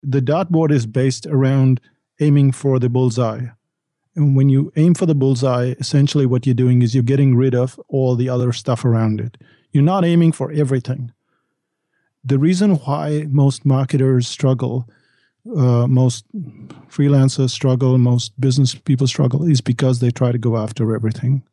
The dartboard is based around aiming for the bullseye. And when you aim for the bullseye, essentially what you're doing is you're getting rid of all the other stuff around it. You're not aiming for everything. The reason why most marketers struggle, most freelancers struggle, most business people struggle is because they try to go after everything.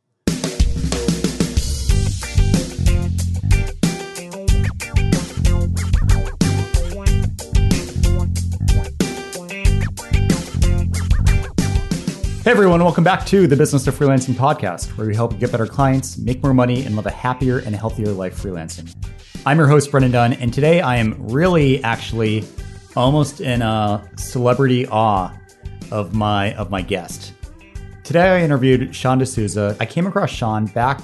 Hey everyone, welcome back to the Business of Freelancing podcast, where we help you get better clients, make more money, and live a happier and healthier life freelancing. I'm your host, Brendan Dunn, and today I am really actually almost in a celebrity awe of my guest. Today I interviewed Sean D'Souza. I came across Sean back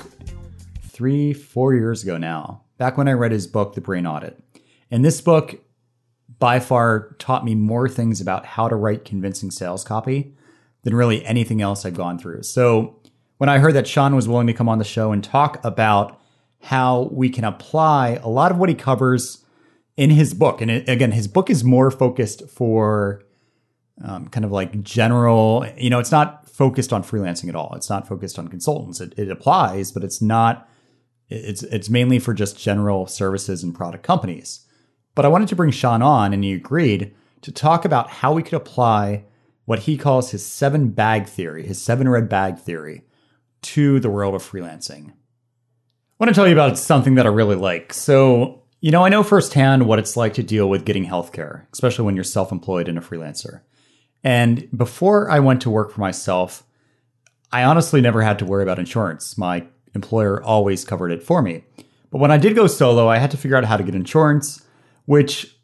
3-4 years ago now, back when I read his book, The Brain Audit. And this book by far taught me more things about how to write convincing sales copy than really anything else I've gone through. So when I heard that Sean was willing to come on the show and talk about how we can apply a lot of what he covers in his book, and again, his book is more focused for kind of like general, it's not focused on freelancing at all. It's not focused on consultants. It applies, but it's not, it's mainly for just general services and product companies. But I wanted to bring Sean on, and he agreed to talk about how we could apply what he calls his 7 bag theory, his 7 red bag theory, to the world of freelancing. I want to tell you about something that I really like. So, I know firsthand what it's like to deal with getting healthcare, especially when you're self-employed and a freelancer. And before I went to work for myself, I honestly never had to worry about insurance. My employer always covered it for me. But when I did go solo, I had to figure out how to get insurance, which,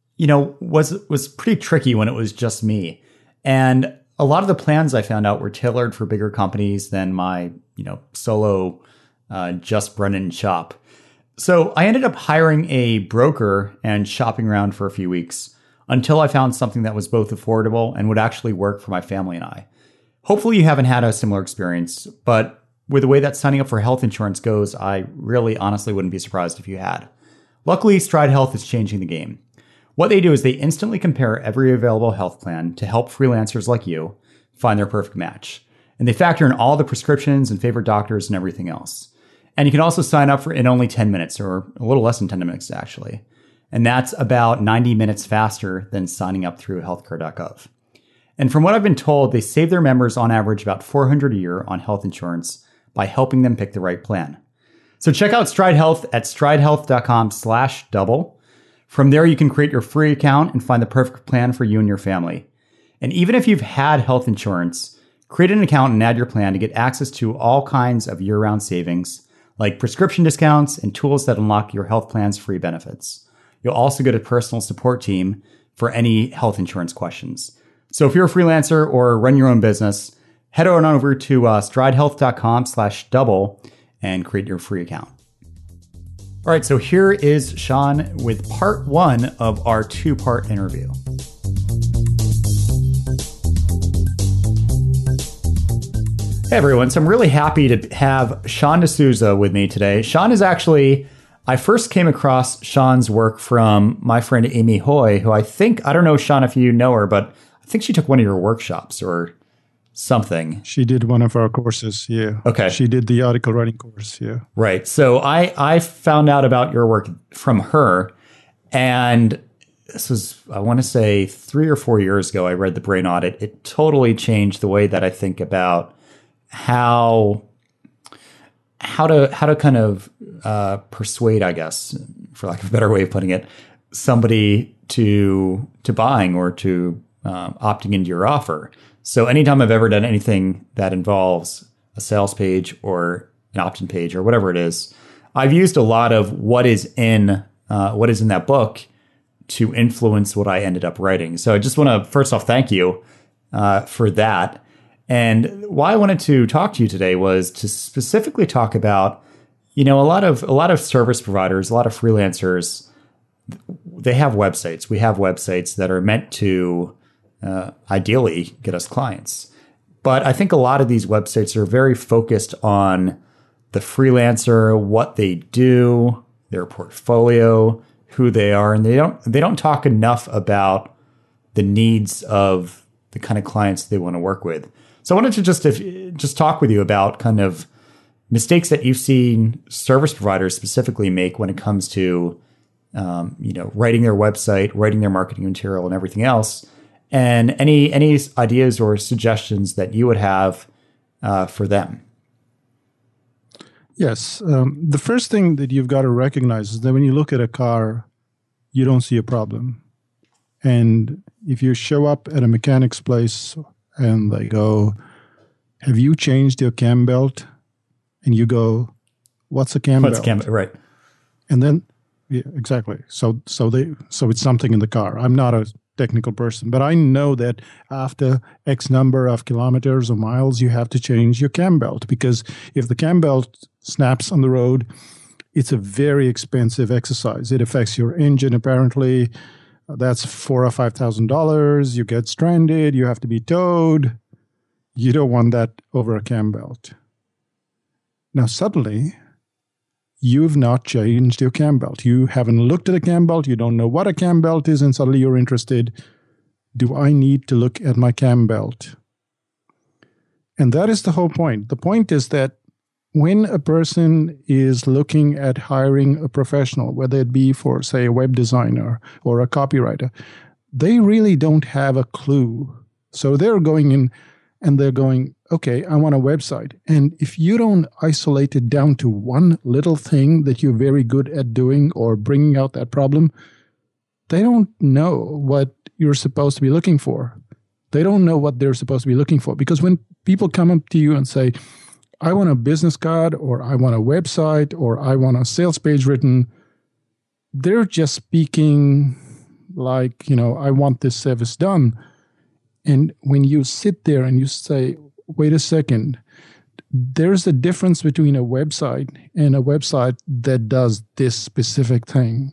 was pretty tricky when it was just me. And a lot of the plans I found out were tailored for bigger companies than my, solo, just Brendan shop. So I ended up hiring a broker and shopping around for a few weeks until I found something that was both affordable and would actually work for my family and I. Hopefully you haven't had a similar experience, but with the way that signing up for health insurance goes, I really honestly wouldn't be surprised if you had. Luckily, Stride Health is changing the game. What they do is they instantly compare every available health plan to help freelancers like you find their perfect match. And they factor in all the prescriptions and favorite doctors and everything else. And you can also sign up for in only 10 minutes, or a little less than 10 minutes actually. And that's about 90 minutes faster than signing up through healthcare.gov. And from what I've been told, they save their members on average about $400 a year on health insurance by helping them pick the right plan. So check out Stride Health at stridehealth.com/double. From there, you can create your free account and find the perfect plan for you and your family. And even if you've had health insurance, create an account and add your plan to get access to all kinds of year-round savings, like prescription discounts and tools that unlock your health plan's free benefits. You'll also get a personal support team for any health insurance questions. So if you're a freelancer or run your own business, head on over to stridehealth.com/double and create your free account. All right, so here is Sean with part 1 of our 2-part interview. Hey everyone, so I'm really happy to have Sean D'Souza with me today. Sean is actually, I first came across Sean's work from my friend Amy Hoy, who I don't know, Sean, if you know her, but I think she took one of your workshops or something. She did one of our courses, yeah. Okay. She did the article writing course, yeah. Right. So I found out about your work from her, and this was, I want to say 3 or 4 years ago, I read The Brain Audit. It totally changed the way that I think about how to kind of persuade, I guess, for lack of a better way of putting it, somebody to buying or to opting into your offer. So anytime I've ever done anything that involves a sales page or an opt-in page or whatever it is, I've used a lot of what is in that book to influence what I ended up writing. So I just want to first off thank you for that. And why I wanted to talk to you today was to specifically talk about, a lot of service providers, a lot of freelancers, they have websites. We have websites that are meant to ideally get us clients. But I think a lot of these websites are very focused on the freelancer, what they do, their portfolio, who they are, and they don't talk enough about the needs of the kind of clients they want to work with. So I wanted to just talk with you about kind of mistakes that you've seen service providers specifically make when it comes to writing their website, writing their marketing material, and everything else. And any ideas or suggestions that you would have for them? Yes. The first thing that you've got to recognize is that when you look at a car, you don't see a problem. And if you show up at a mechanic's place and they go, "Have you changed your cam belt?" And you go, "What's a cam belt?" What's a cam belt? Right. And then, yeah, exactly. So it's something in the car. I'm not a technical person, but I know that after X number of kilometers or miles, you have to change your cam belt, because if the cam belt snaps on the road, it's a very expensive exercise. It affects your engine, apparently. That's $4,000 or $5,000. You get stranded. You have to be towed. You don't want that over a cam belt. Now, suddenly, you've not changed your cam belt. You haven't looked at a cam belt. You don't know what a cam belt is, and suddenly you're interested. Do I need to look at my cam belt? And that is the whole point. The point is that when a person is looking at hiring a professional, whether it be for, say, a web designer or a copywriter, they really don't have a clue. So they're going in and they're going, "Okay, I want a website." And if you don't isolate it down to one little thing that you're very good at doing or bringing out that problem, they don't know what you're supposed to be looking for. They don't know what they're supposed to be looking for. Because when people come up to you and say, "I want a business card," or "I want a website," or "I want a sales page written," they're just speaking like, "I want this service done." And when you sit there and you say, "Wait a second, there's a difference between a website and a website that does this specific thing."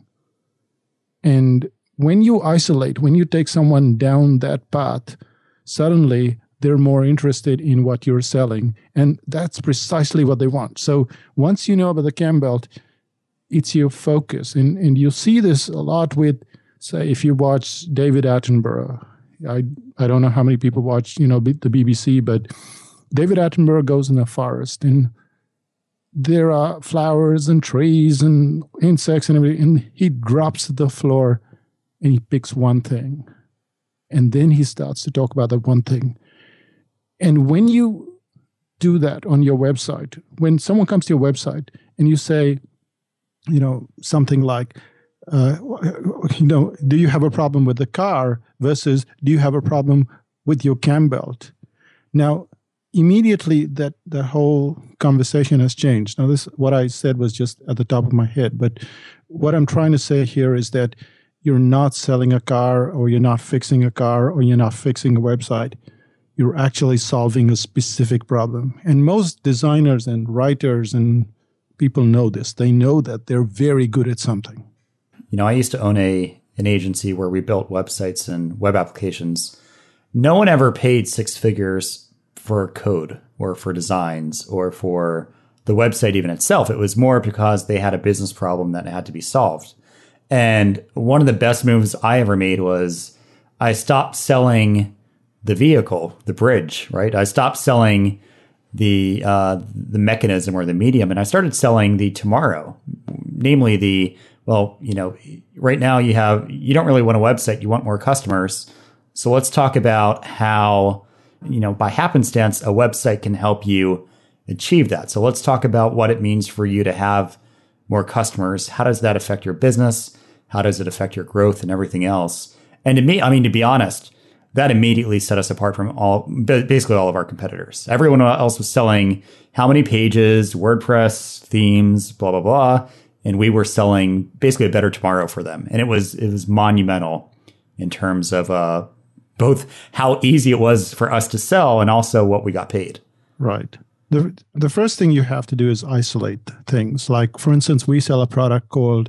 And when you isolate, when you take someone down that path, suddenly they're more interested in what you're selling. And that's precisely what they want. So once you know about the cam belt, it's your focus. And you'll see this a lot with, say, if you watch David Attenborough. I don't know how many people watch, the BBC, but David Attenborough goes in a forest and there are flowers and trees and insects and everything. And he drops to the floor and he picks one thing. And then he starts to talk about that one thing. And when you do that on your website, when someone comes to your website and you say, something like, do you have a problem with the car versus do you have a problem with your cam belt? Now, immediately that whole conversation has changed. Now, what I said was just at the top of my head, but what I'm trying to say here is that you're not selling a car, or you're not fixing a car, or you're not fixing a website. You're actually solving a specific problem. And most designers and writers and people know this. They know that they're very good at something. I used to own an agency where we built websites and web applications. No one ever paid six figures for code or for designs or for the website even itself. It was more because they had a business problem that had to be solved. And one of the best moves I ever made was I stopped selling the vehicle, the bridge, right? I stopped selling the mechanism or the medium, and I started selling the tomorrow, namely right now you don't really want a website, you want more customers. So let's talk about how, by happenstance, a website can help you achieve that. So let's talk about what it means for you to have more customers. How does that affect your business? How does it affect your growth and everything else? And to be honest, that immediately set us apart from basically all of our competitors. Everyone else was selling how many pages, WordPress, themes, blah, blah, blah. And we were selling basically a better tomorrow for them. And it was monumental in terms of both how easy it was for us to sell and also what we got paid. Right. The first thing you have to do is isolate things. Like, for instance, we sell a product called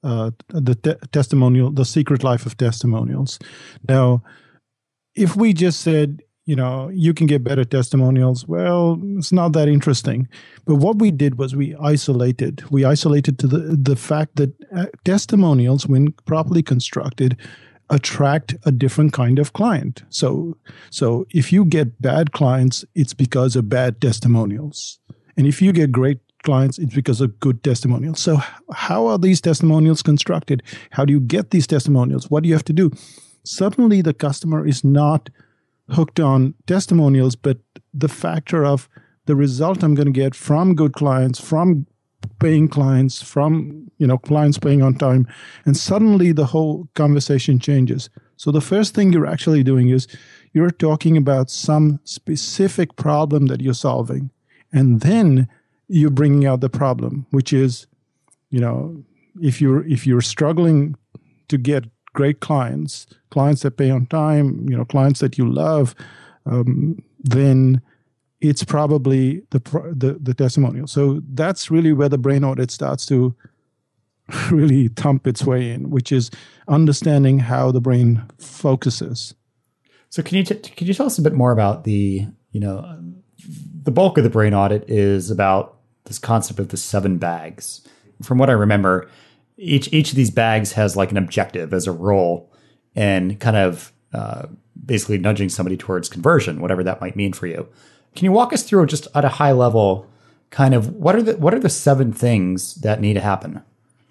The Secret Life of Testimonials. Now, if we just said, you can get better testimonials, well, it's not that interesting. But what we did was we isolated to the fact that testimonials, when properly constructed, attract a different kind of client. So if you get bad clients, it's because of bad testimonials. And if you get great clients, it's because of good testimonials. So how are these testimonials constructed? How do you get these testimonials? What do you have to do? Suddenly the customer is not hooked on testimonials, but the factor of the result I'm going to get from good clients, from paying clients, from clients paying on time, and suddenly the whole conversation changes. So the first thing you're actually doing is you're talking about some specific problem that you're solving, and then you're bringing out the problem, which is, if you're struggling to get great clients that pay on time, clients that you love, then it's probably the testimonial. So that's really where the brain audit starts to really thump its way in, which is understanding how the brain focuses. So can you tell us a bit more about the bulk of the brain audit is about this concept of the 7 bags. From what I remember, each of these bags has like an objective as a role, and kind of basically nudging somebody towards conversion, whatever that might mean for you. Can you walk us through just at a high level, kind of what are the 7 things that need to happen?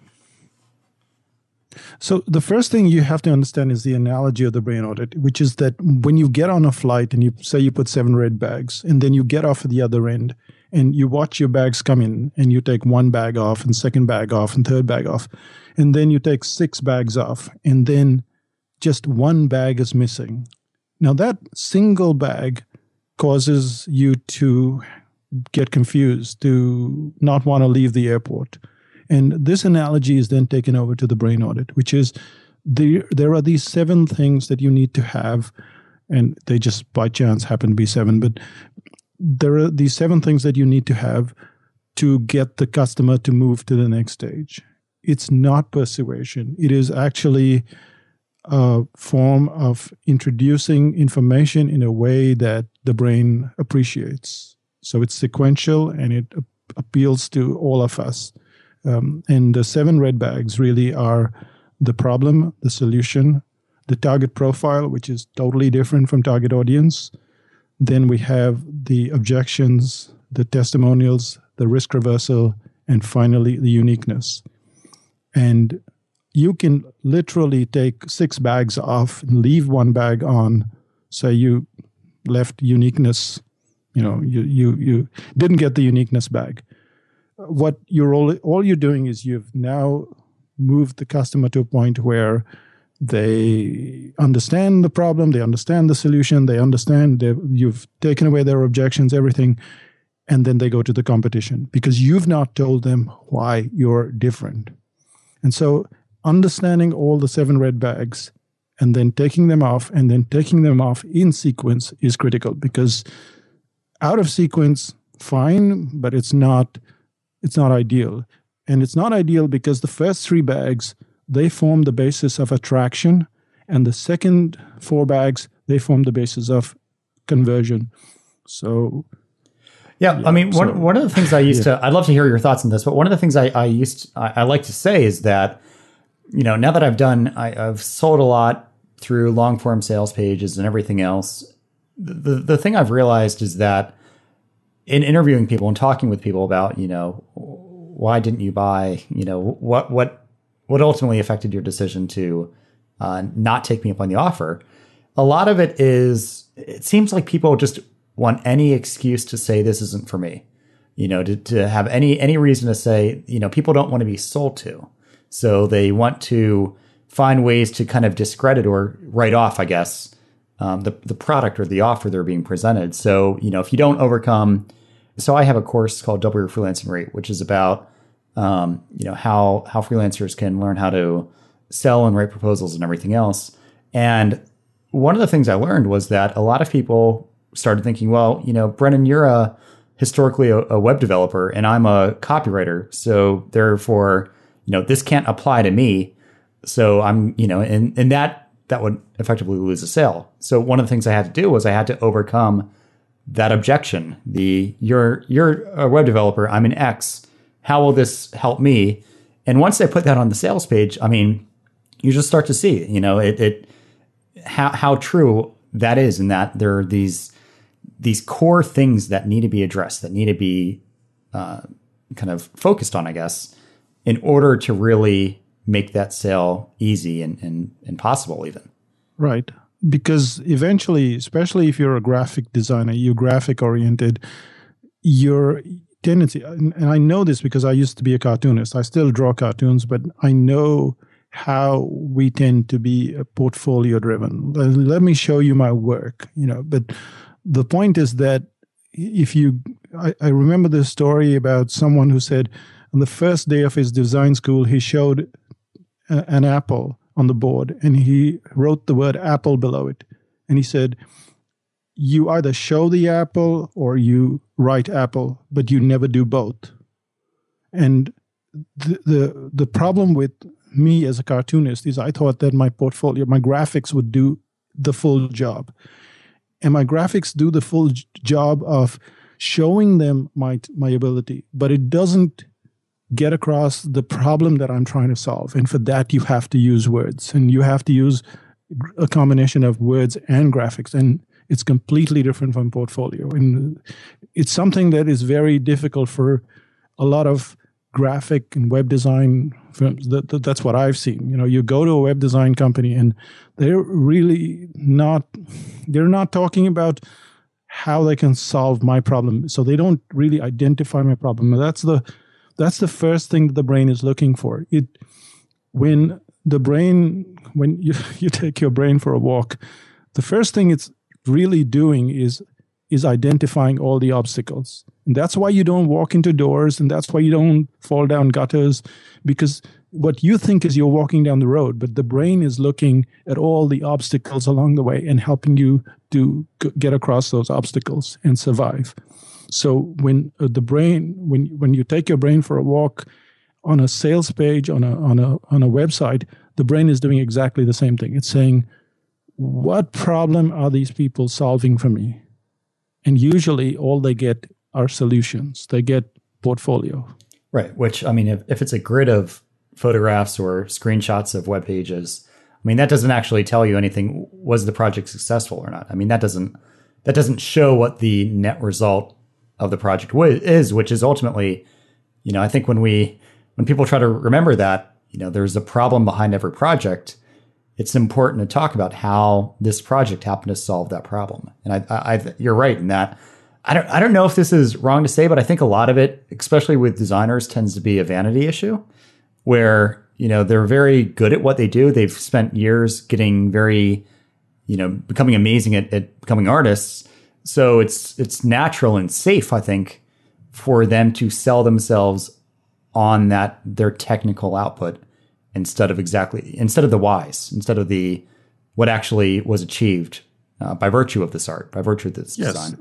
So the first thing you have to understand is the analogy of the brain audit, which is that when you get on a flight and you say you put 7 red bags, and then you get off at the other end and you watch your bags come in, and you take 1 bag off and 2nd bag off and 3rd bag off, and then you take 6 bags off, and then just 1 bag is missing. Now that single bag causes you to get confused, to not want to leave the airport. And this analogy is then taken over to the brain audit, which is there are these 7 things that you need to have, and they just by chance happen to be 7, but there are these 7 things that you need to have to get the customer to move to the next stage. It's not persuasion. It is actually a form of introducing information in a way that the brain appreciates. So it's sequential, and it appeals to all of us. And the 7 red bags really are the problem, the solution, the target profile, which is totally different from target audience. Then we have the objections, the testimonials, the risk reversal, and finally the uniqueness. And you can literally take 6 bags off and leave 1 bag on. Say you left uniqueness, you didn't get the uniqueness bag. What all you're doing is you've now moved the customer to a point where they understand the problem, they understand the solution, they understand you've taken away their objections, everything, and then they go to the competition because you've not told them why you're different. And so understanding all the 7 red bags and then taking them off and then taking them off in sequence is critical, because out of sequence, fine, but it's not ideal. And it's not ideal because the first 3 bags, they form the basis of attraction, and the second 4 bags, they form the basis of conversion. So yeah, I mean, one of the things I used to, I'd love to hear your thoughts on this, but one of the things I like to say is that, now that I've sold a lot through long form sales pages and everything else, the thing I've realized is that in interviewing people and talking with people about, why didn't you buy, what ultimately affected your decision to not take me up on the offer, a lot of it seems like people just want any excuse to say this isn't for me, to have any reason to say, people don't want to be sold to. So they want to find ways to kind of discredit or write off, I guess, the product or the offer they're being presented. So, if you don't overcome, so I have a course called Double Your Freelancing Rate, which is about, how freelancers can learn how to sell and write proposals and everything else. And one of the things I learned was that a lot of people started thinking, well, Brennan, you're historically a web developer and I'm a copywriter. So therefore, this can't apply to me. So I'm, and that would effectively lose a sale. So one of the things I had to do was I had to overcome that objection. You're a web developer, I'm an X. How will this help me? And once I put that on the sales page, I mean, you just start to see, how true that is, and that there are these core things that need to be addressed, that need to be kind of focused on, I guess, in order to really make that sale easy and possible even. Right. Because eventually, especially if you're a graphic designer, you're graphic oriented, your tendency, and I know this because I used to be a cartoonist. I still draw cartoons, but I know how we tend to be portfolio driven. Let me show you my work, but the point is that I remember this story about someone who said on the first day of his design school, he showed an apple on the board and he wrote the word apple below it. And he said, you either show the apple or you write apple, but you never do both. And the problem with me as a cartoonist is I thought that my portfolio, my graphics would do the full job. And my graphics do the full job of showing them my ability, but it doesn't get across the problem that I'm trying to solve. And for that, you have to use words, and you have to use a combination of words and graphics. And it's completely different from portfolio. And it's something that is very difficult for a lot of graphic and web design firms. That's what I've seen. You go to a web design company and they're not talking about how they can solve my problem. So they don't really identify my problem. That's the first thing that the brain is looking for. When you take your brain for a walk, the first thing it's really doing is identifying all the obstacles. And that's why you don't walk into doors, and that's why you don't fall down gutters, because what you think is you're walking down the road, but the brain is looking at all the obstacles along the way and helping you to get across those obstacles and survive. So when when you take your brain for a walk on a sales page, on a website, the brain is doing exactly the same thing. It's saying, what problem are these people solving for me? And usually all they get are solutions. They get portfolio. Right. Which, if it's a grid of photographs or screenshots of web pages, that doesn't actually tell you anything. Was the project successful or not? That doesn't show what the net result of the project is, which is ultimately, I think when people try to remember that, there's a problem behind every project, it's important to talk about how this project happened to solve that problem. And you're right in that. I don't know if this is wrong to say, but I think a lot of it, especially with designers, tends to be a vanity issue where, they're very good at what they do. They've spent years getting very, becoming amazing at becoming artists. So it's natural and safe, I think, for them to sell themselves on their technical output instead of the whys, instead of what actually was achieved by virtue of this art, by virtue of this design.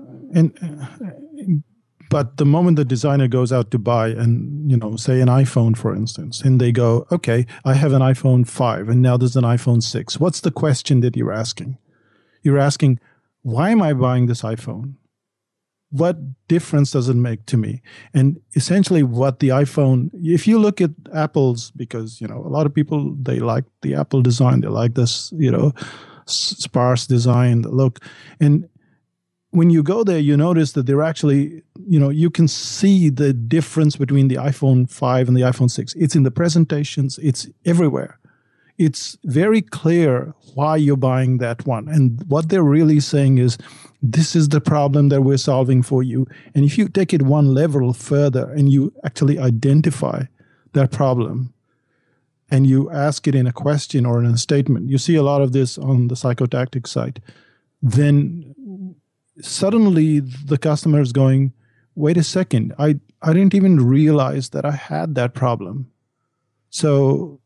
But the moment the designer goes out to buy say an iPhone, for instance, and they go, okay, I have an iPhone 5 and now there's an iPhone 6. What's the question that you're asking? You're asking, why am I buying this iPhone? What difference does it make to me? And essentially what the iPhone, if you look at Apple's, because, a lot of people, they like the Apple design. They like this, sparse design, the look. And when you go there, you notice that they're actually, you can see the difference between the iPhone 5 and the iPhone 6. It's in the presentations. It's everywhere. It's very clear why you're buying that one. And what they're really saying is, this is the problem that we're solving for you. And if you take it one level further and you actually identify that problem and you ask it in a question or in a statement, you see a lot of this on the Psychotactics site, then suddenly the customer is going, wait a second, I didn't even realize that I had that problem. So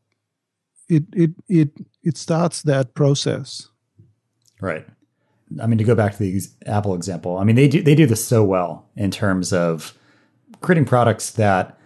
it starts that process. Right. To go back to the Apple example, they do this so well in terms of creating products that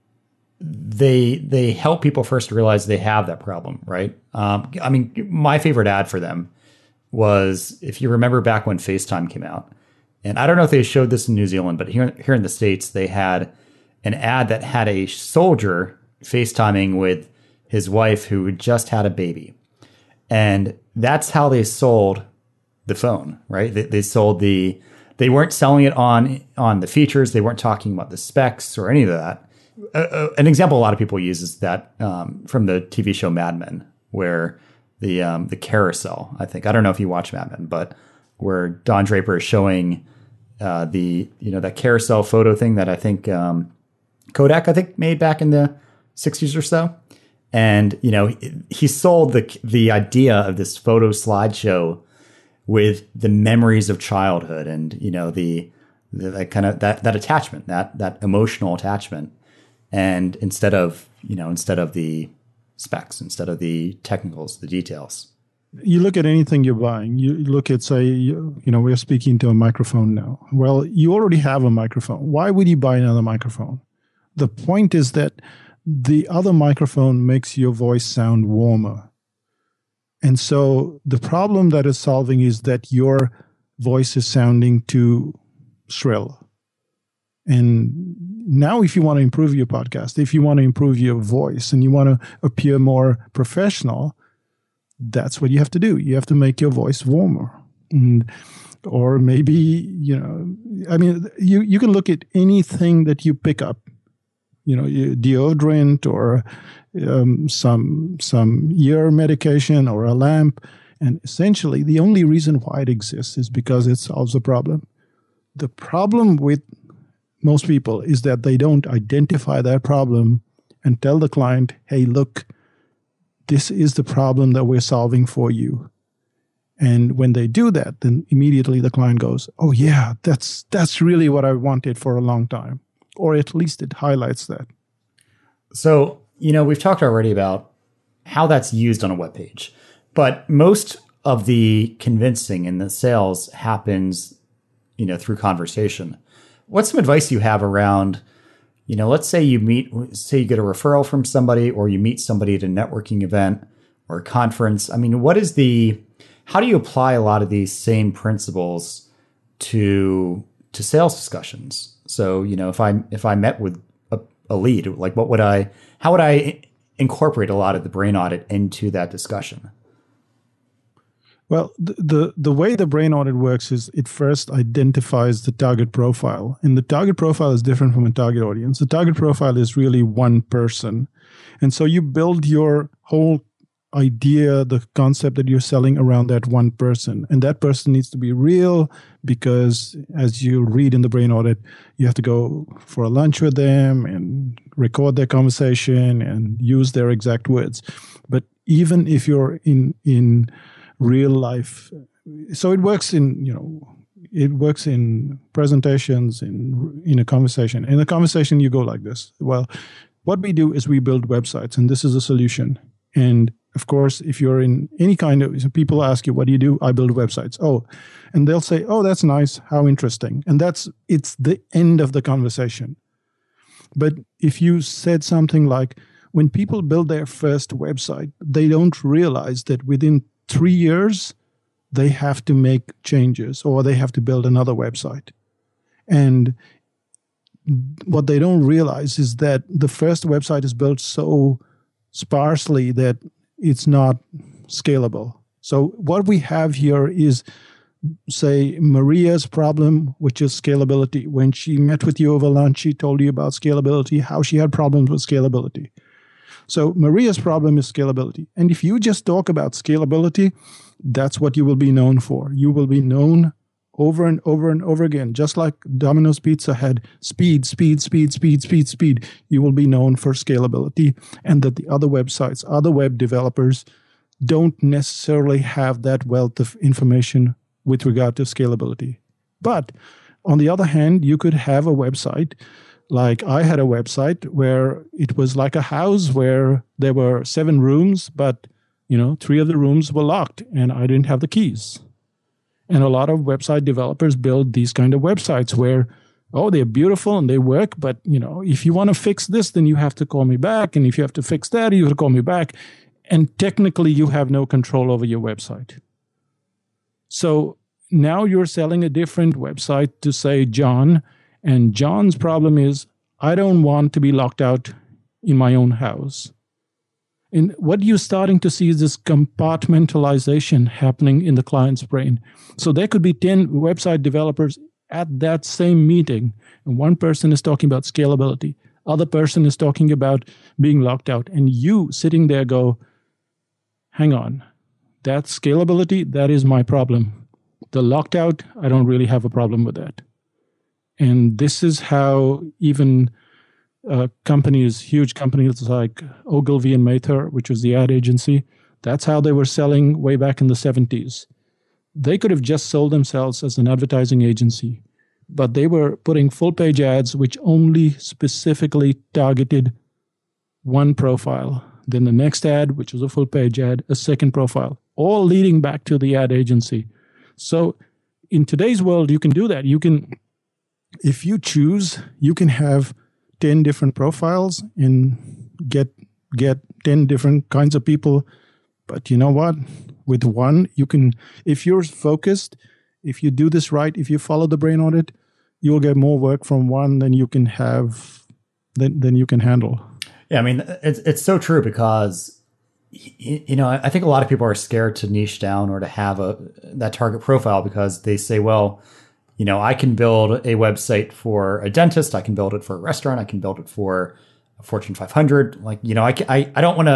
they help people first realize they have that problem, right? My favorite ad for them was, if you remember back when FaceTime came out, and I don't know if they showed this in New Zealand, but here in the States, they had an ad that had a soldier FaceTiming with his wife who had just had a baby. And that's how they sold the phone, right? They sold they weren't selling it on the features. They weren't talking about the specs or any of that. An example a lot of people use is that from the TV show Mad Men, where the carousel, I think, I don't know if you watch Mad Men, but where Don Draper is showing that carousel photo thing that I think Kodak, I think, made back in the 60s or so. And, he sold the idea of this photo slideshow with the memories of childhood and, the kind of that attachment, that emotional attachment. And instead of the specs, instead of the technicals, the details. You look at anything you're buying. You look at, say, we're speaking to a microphone now. Well, you already have a microphone. Why would you buy another microphone? The point is that the other microphone makes your voice sound warmer. And so the problem that is solving is that your voice is sounding too shrill. And now if you want to improve your podcast, if you want to improve your voice and you want to appear more professional, that's what you have to do. You have to make your voice warmer. Or maybe, you can look at anything that you pick up, deodorant or some ear medication or a lamp. And essentially, the only reason why it exists is because it solves a problem. The problem with most people is that they don't identify that problem and tell the client, hey, look, this is the problem that we're solving for you. And when they do that, then immediately the client goes, oh yeah, that's really what I wanted for a long time. Or at least it highlights that. So, we've talked already about how that's used on a web page, but most of the convincing and the sales happens, through conversation. What's some advice you have around, let's say you get a referral from somebody or you meet somebody at a networking event or a conference. I mean, how do you apply a lot of these same principles to sales discussions? So, if I met with a lead, like how would I incorporate a lot of the brain audit into that discussion? Well, the way the brain audit works is it first identifies the target profile. And the target profile is different from a target audience. The target profile is really one person. And so you build your whole idea, the concept that you're selling around that one person. And that person needs to be real because, as you read in the brain audit, you have to go for a lunch with them and record their conversation and use their exact words. But even if you're in real life, so it works in presentations, in a conversation. In a conversation, you go like this. Well, what we do is we build websites, and this is a solution. And of course, if you're in any kind of, people ask you, what do you do? I build websites. Oh, and they'll say, oh, that's nice. How interesting. And it's the end of the conversation. But if you said something like, when people build their first website, they don't realize that within 3 years, they have to make changes or they have to build another website. And what they don't realize is that the first website is built so sparsely that it's not scalable. So what we have here is, say, Maria's problem, which is scalability. When she met with you over lunch, she told you about scalability, how she had problems with scalability. So Maria's problem is scalability. And if you just talk about scalability, that's what you will be known for. You will be known over and over and over again. Just like Domino's Pizza had speed. You will be known for scalability, and that the other websites, other web developers don't necessarily have that wealth of information with regard to scalability. But on the other hand, you could have a website, like I had a website where it was like a house where there were 7 rooms, but 3 of the rooms were locked and I didn't have the keys. And a lot of website developers build these kind of websites where, oh, they're beautiful and they work, but if you want to fix this, then you have to call me back. And if you have to fix that, you have to call me back. And technically you have no control over your website. So now you're selling a different website to, say, John. And John's problem is, I don't want to be locked out in my own house. And what you're starting to see is this compartmentalization happening in the client's brain. So there could be 10 website developers at that same meeting, and one person is talking about scalability, other person is talking about being locked out, and you sitting there go, hang on, that scalability, that is my problem. The locked out, I don't really have a problem with that. And this is how even companies, huge companies like Ogilvy and Mather, which was the ad agency, that's how they were selling way back in the 70s. They could have just sold themselves as an advertising agency, but they were putting full-page ads which only specifically targeted one profile. Then the next ad, which was a full-page ad, a second profile, all leading back to the ad agency. So in today's world, you can do that. You can, if you choose, you can have 10 different profiles and get 10 different kinds of people. But you know what? With one, you can, if you're focused, if you do this right, if you follow the brain audit, you'll get more work from one than you can have, than you can handle. Yeah, I mean, it's so true because, you know, I think a lot of people are scared to niche down or to have that target profile because they say, well, you know, I can build a website for a dentist, I can build it for a restaurant, I can build it for a Fortune 500. Like, you know, I don't want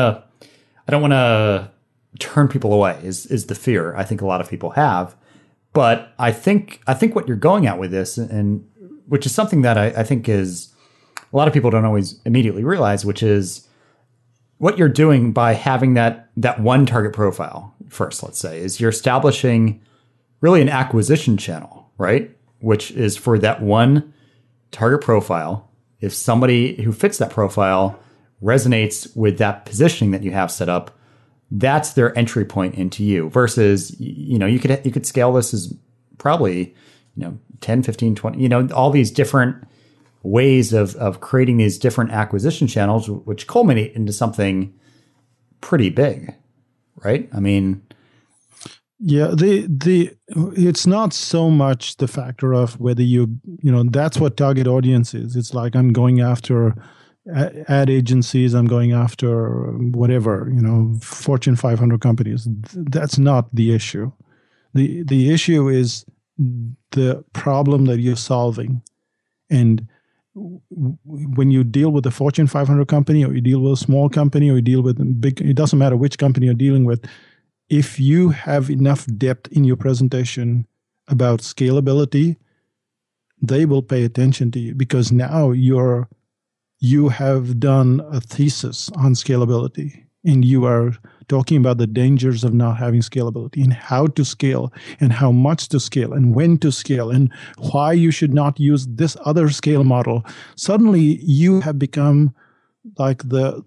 to turn people away is the fear I think a lot of people have. But I think what you're going at with this, and which is something that I think is a lot of people don't always immediately realize, which is what you're doing by having that one target profile first, let's say, is you're establishing really an acquisition channel, right? Which is for that one target profile. If somebody who fits that profile resonates with that positioning that you have set up, that's their entry point into you versus, you know, you could scale this as probably, you know, 10, 15, 20, you know, all these different ways of creating these different acquisition channels, which culminate into something pretty big, right? I mean, yeah, it's not so much the factor of whether you know, that's what target audience is. It's like I'm going after ad agencies, I'm going after whatever, you know, Fortune 500 companies. That's not the issue. The issue is the problem that you're solving. And when you deal with a Fortune 500 company, or you deal with a small company, or you deal with a big, it doesn't matter which company you're dealing with. If you have enough depth in your presentation about scalability, they will pay attention to you because now you have done a thesis on scalability and you are talking about the dangers of not having scalability and how to scale and how much to scale and when to scale and why you should not use this other scale model. Suddenly you have become like the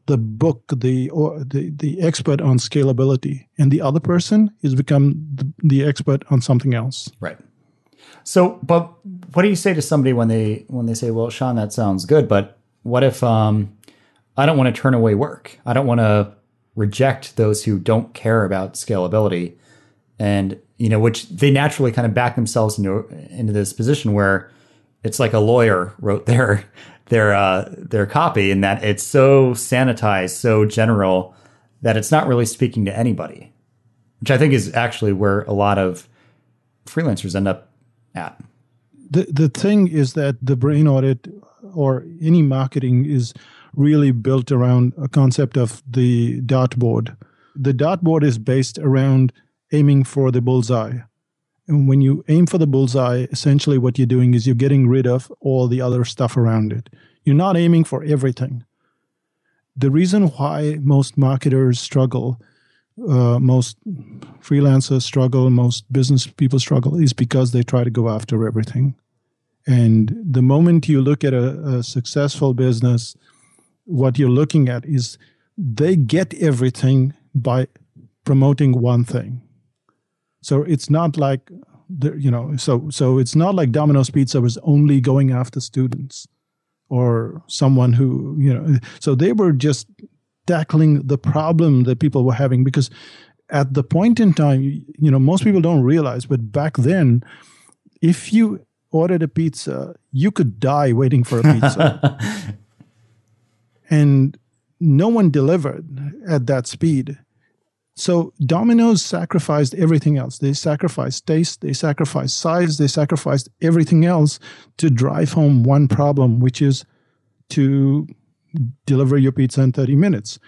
expert on scalability, and the other person has become the expert on something else. Right. So, but what do you say to somebody when they say, well, Sean, that sounds good, but what if I don't want to turn away work? I don't want to reject those who don't care about scalability, and you know, which they naturally kind of back themselves into this position where it's like a lawyer wrote their copy, and that it's so sanitized, so general that it's not really speaking to anybody, which I think is actually where a lot of freelancers end up at. The thing is that the brain audit or any marketing is really built around a concept of the dartboard. The dartboard is based around aiming for the bullseye. And when you aim for the bullseye, essentially what you're doing is you're getting rid of all the other stuff around it. You're not aiming for everything. The reason why most marketers struggle, most freelancers struggle, most business people struggle is because they try to go after everything. And the moment you look at a successful business, what you're looking at is they get everything by promoting one thing. So it's not like, so it's not like Domino's Pizza was only going after students or someone who, so they were just tackling the problem that people were having, because at the point in time, most people don't realize, but back then, if you ordered a pizza, you could die waiting for a pizza. And no one delivered at that speed. So Domino's sacrificed everything else. They sacrificed taste, they sacrificed size, they sacrificed everything else to drive home one problem, which is to deliver your pizza in 30 minutes.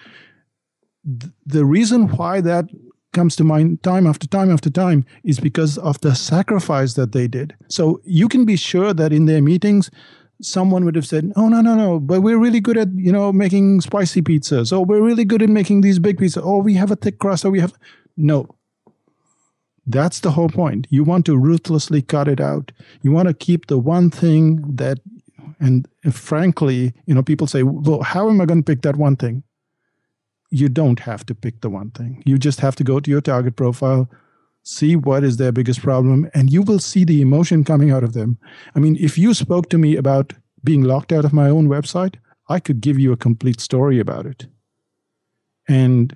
The reason why that comes to mind time after time after time is because of the sacrifice that they did. So you can be sure that in their meetings, someone would have said, "Oh, no, but we're really good at, making spicy pizzas. Oh, we're really good at making these big pizzas. Oh, we have a thick crust. Oh, we have..." No. That's the whole point. You want to ruthlessly cut it out. You want to keep the one thing that, and frankly, people say, "Well, how am I going to pick that one thing?" You don't have to pick the one thing. You just have to go to your target profile, see what is their biggest problem, and you will see the emotion coming out of them. I mean, if you spoke to me about being locked out of my own website, I could give you a complete story about it. And,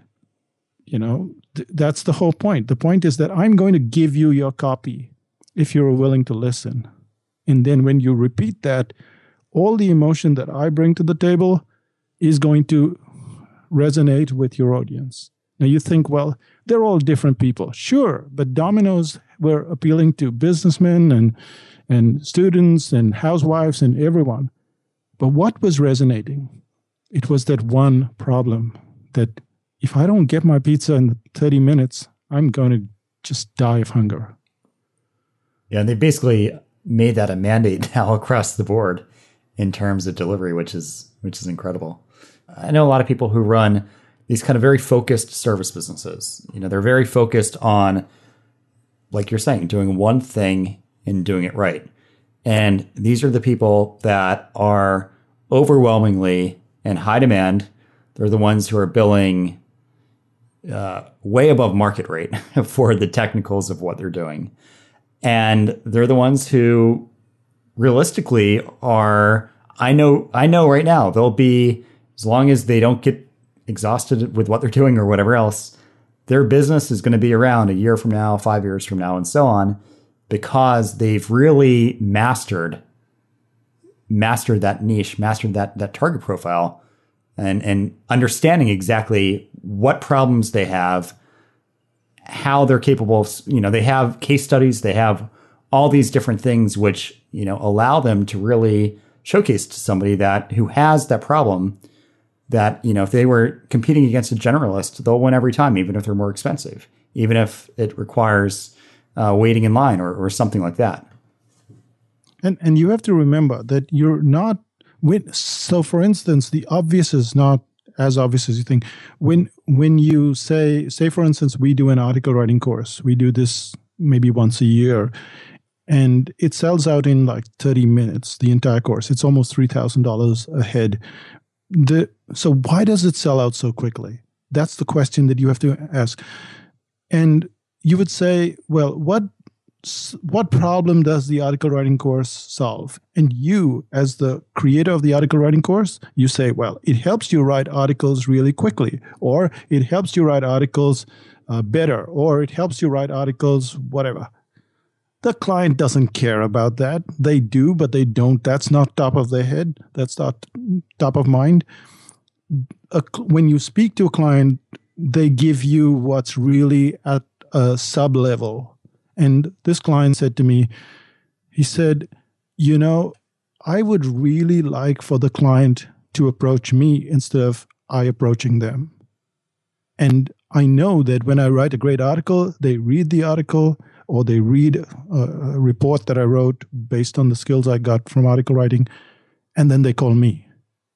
that's the whole point. The point is that I'm going to give you your copy if you're willing to listen. And then when you repeat that, all the emotion that I bring to the table is going to resonate with your audience. Now you think, well, they're all different people. Sure, but Domino's were appealing to businessmen and students and housewives and everyone. But what was resonating? It was that one problem that if I don't get my pizza in 30 minutes, I'm going to just die of hunger. Yeah, and they basically made that a mandate now across the board in terms of delivery, which is incredible. I know a lot of people who run these kind of very focused service businesses. They're very focused on, like you're saying, doing one thing and doing it right. And these are the people that are overwhelmingly in high demand. They're the ones who are billing way above market rate for the technicals of what they're doing. And they're the ones who realistically are, I know right now, they'll be, as long as they don't get exhausted with what they're doing or whatever else, their business is going to be around a year from now, 5 years from now, and so on, because they've really mastered that niche, mastered that target profile, and understanding exactly what problems they have, how they're capable of, they have case studies, they have all these different things which, allow them to really showcase to somebody who has that problem, that, if they were competing against a generalist, they'll win every time, even if they're more expensive, even if it requires waiting in line or something like that. And you have to remember that you're not, so for instance, the obvious is not as obvious as you think. When you say, for instance, we do an article writing course, we do this maybe once a year, and it sells out in like 30 minutes, the entire course. It's almost $3,000 a head. So why does it sell out so quickly? That's the question that you have to ask. And you would say, well, what problem does the article writing course solve? And you, as the creator of the article writing course, you say, well, it helps you write articles really quickly, or it helps you write articles better, or it helps you write articles, whatever. The client doesn't care about that. They do, but they don't. That's not top of their head. That's not top of mind. When you speak to a client, they give you what's really at a sub-level. And this client said to me, he said, I would really like for the client to approach me instead of I approaching them. And I know that when I write a great article, they read the article, or they read a report that I wrote based on the skills I got from article writing, and then they call me.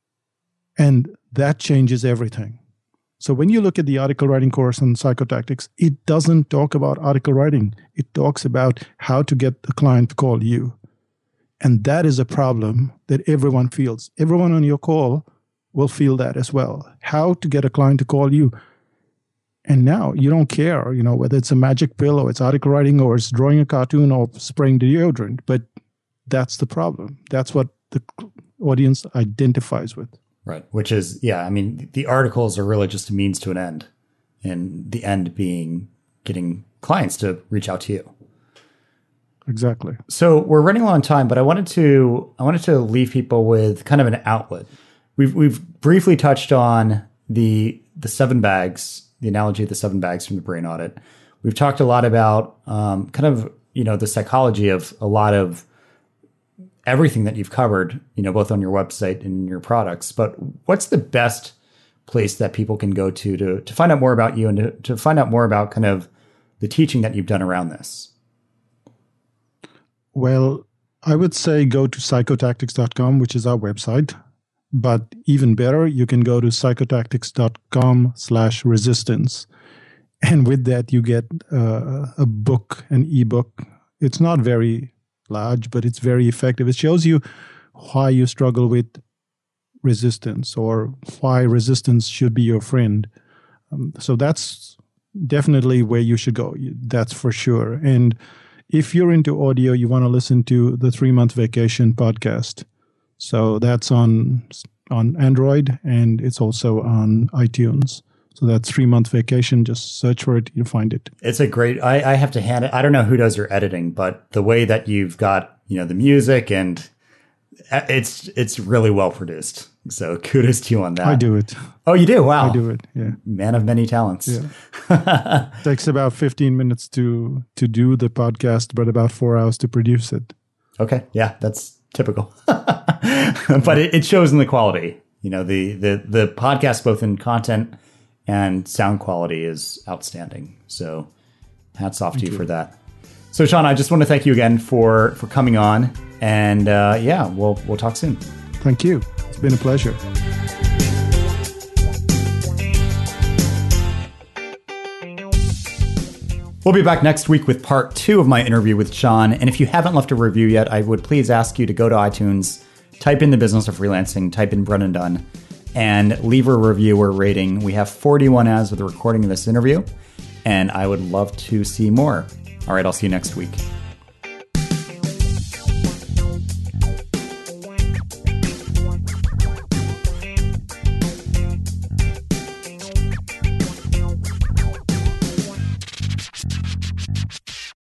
And that changes everything. So when you look at the article writing course on Psychotactics, it doesn't talk about article writing. It talks about how to get the client to call you. And that is a problem that everyone feels. Everyone on your call will feel that as well. How to get a client to call you. And now you don't care, whether it's a magic pill or it's article writing or it's drawing a cartoon or spraying deodorant. But that's the problem. That's what the audience identifies with. Right. Which is, the articles are really just a means to an end, and the end being getting clients to reach out to you. Exactly. So we're running low on time, but I wanted to leave people with kind of an outlet. We've briefly touched on the 7 bags, the analogy of the 7 bags from the brain audit, we've talked a lot about kind of, the psychology of a lot of everything that you've covered, both on your website and your products. But what's the best place that people can go to find out more about you and to find out more about kind of the teaching that you've done around this? Well, I would say go to psychotactics.com, which is our website. But even better, you can go to psychotactics.com/resistance. And with that, you get a book, an ebook. It's not very large, but it's very effective. It shows you why you struggle with resistance or why resistance should be your friend. So that's definitely where you should go. That's for sure. And if you're into audio, you want to listen to the 3-Month Vacation podcast. So that's on Android and it's also on iTunes. So that's 3-Month Vacation. Just search for it. You'll find it. It's a great, I have to hand it. I don't know who does your editing, but the way that you've got, the music and it's really well produced. So kudos to you on that. I do it. Oh, you do? Wow. I do it. Yeah. Man of many talents. Yeah. Takes about 15 minutes to do the podcast, but about 4 hours to produce it. Okay. Yeah, that's typical. But it shows in the quality. The podcast, both in content and sound quality, is outstanding. So hats off to you for that. So Sean, I just want to thank you again for coming on. And we'll talk soon. Thank you. It's been a pleasure. We'll be back next week with part 2 of my interview with Sean. And if you haven't left a review yet, I would please ask you to go to iTunes, type in The Business of Freelancing, type in Brennan Dunn, and leave a review or rating. We have 41 as of the recording of this interview, and I would love to see more. All right, I'll see you next week.